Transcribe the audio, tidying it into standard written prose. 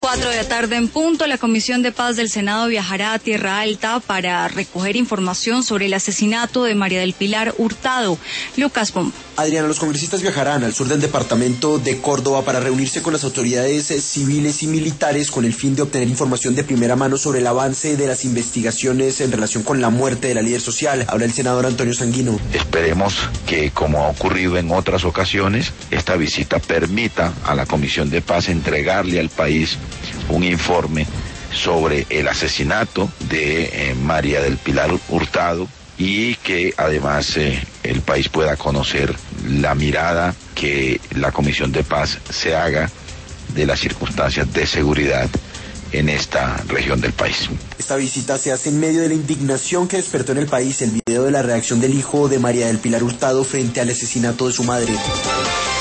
4 de la tarde en punto, la Comisión de Paz del Senado viajará a Tierra Alta para recoger información sobre el asesinato de María del Pilar Hurtado. Lucas Pombo. Adriana, los congresistas viajarán al sur del departamento de Córdoba para reunirse con las autoridades civiles y militares con el fin de obtener información de primera mano sobre el avance de las investigaciones en relación con la muerte de la líder social. Habla el senador Antonio Sanguino. Esperemos que, como ha ocurrido en otras ocasiones, esta visita permita a la Comisión de Paz entregarle al país un informe sobre el asesinato de María del Pilar Hurtado y que además el país pueda conocer la mirada que la Comisión de Paz se haga de las circunstancias de seguridad en esta región del país. Esta visita se hace en medio de la indignación que despertó en el país el video de la reacción del hijo de María del Pilar Hurtado frente al asesinato de su madre.